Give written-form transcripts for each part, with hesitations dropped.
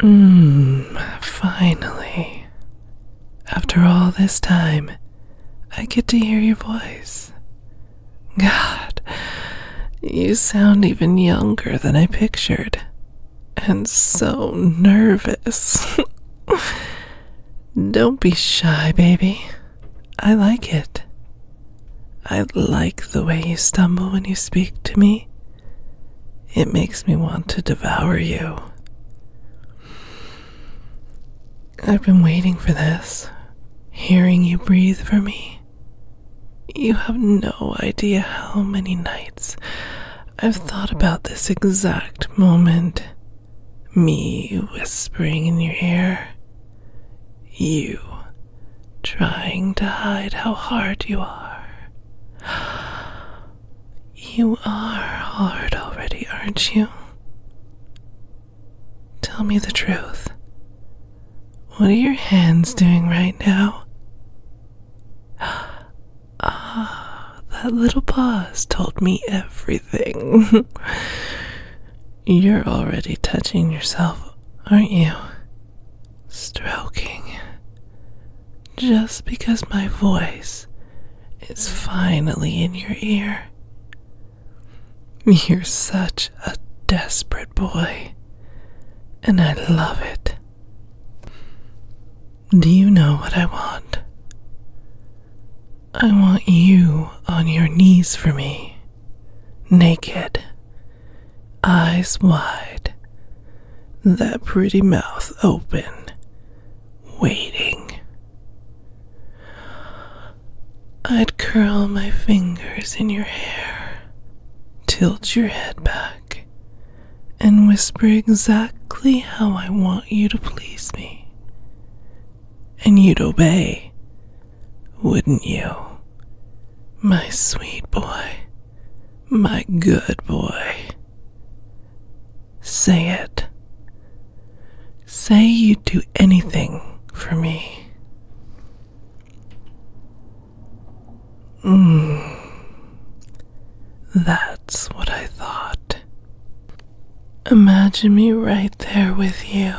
Finally. After all this time, I get to hear your voice. God, you sound even younger than I pictured. And so nervous. Don't be shy, baby. I like it. I like the way you stumble when you speak to me. It makes me want to devour you. I've been waiting for this, hearing you breathe for me. You have no idea how many nights I've thought about this exact moment. Me whispering in your ear. You trying to hide how hard you are. You are hard already, aren't you? Tell me the truth. What are your hands doing right now? That little pause told me everything. You're already touching yourself, aren't you? Stroking. Just because my voice is finally in your ear. You're such a desperate boy, and I love it. Do you know what I want? I want you on your knees for me, naked, eyes wide, that pretty mouth open, waiting. I'd curl my fingers in your hair, tilt your head back, and whisper exactly how I want you to please me. And you'd obey, wouldn't you? My sweet boy, my good boy. Say it. Say you'd do anything for me. That's what I thought. Imagine me right there with you.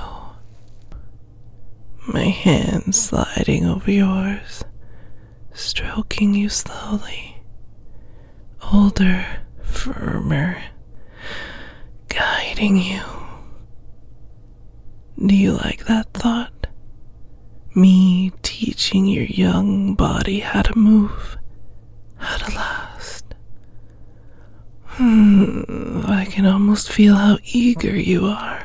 My hands sliding over yours, stroking you slowly, older, firmer, guiding you. Do you like that thought? Me teaching your young body how to move, how to last. I can almost feel how eager you are.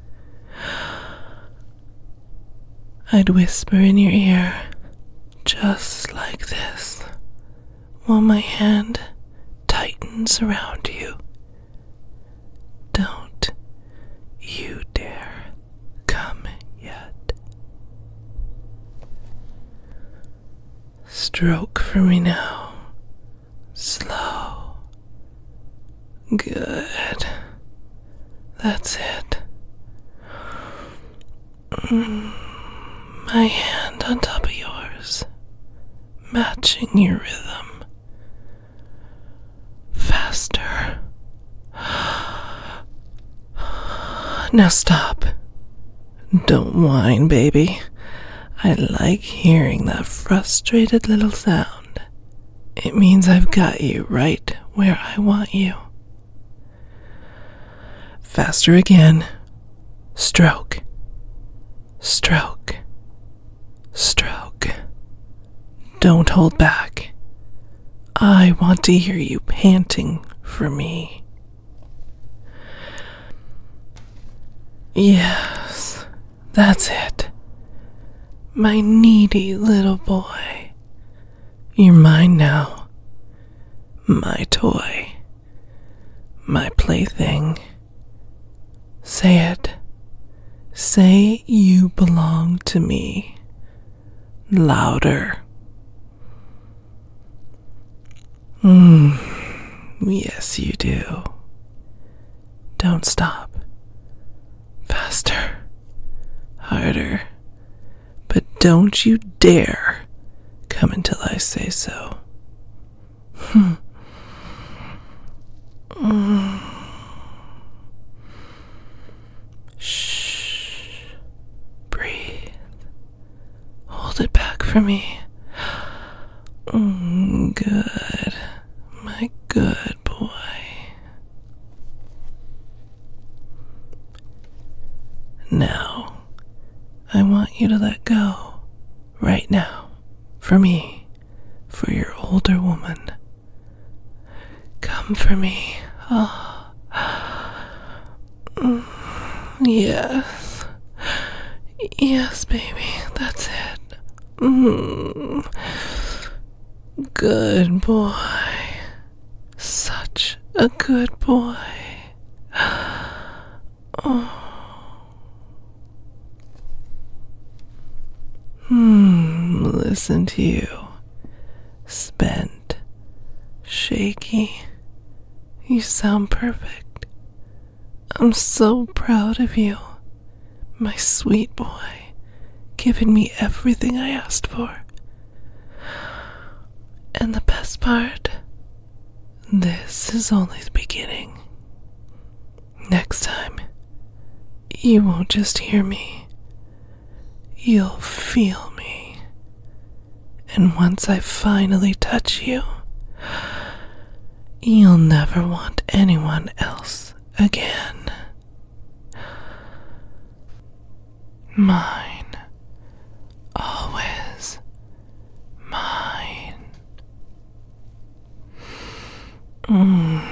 I'd whisper in your ear, just like this, while my hand tightens around you. Don't you dare come yet. Stroke for me now, slow. Good. That's it. My hand on top of yours, matching your rhythm. Faster. Now stop. Don't whine, baby. I like hearing that frustrated little sound. It means I've got you right where I want you. Faster again. Stroke. Stroke. Stroke. Don't hold back. I want to hear you panting for me. Yes, that's it. My needy little boy. You're mine now. My toy. My plaything. Say it. Say you belong to me. Louder. Yes, you do. Don't stop. Faster. Harder. But don't you dare come until I say so. Shh. for me. Good. My good boy. Now, I want you to let go right now for me, for your older woman. Come for me. Oh. Yes. Yes, baby. That's it. Good boy. Such a good boy. Oh. Listen to you. Spent. Shaky. You sound perfect. I'm so proud of you. My sweet boy. Giving me everything I asked for. And the best part, this is only the beginning. Next time, you won't just hear me, you'll feel me. And once I finally touch you, you'll never want anyone else again. Mine. Always mine.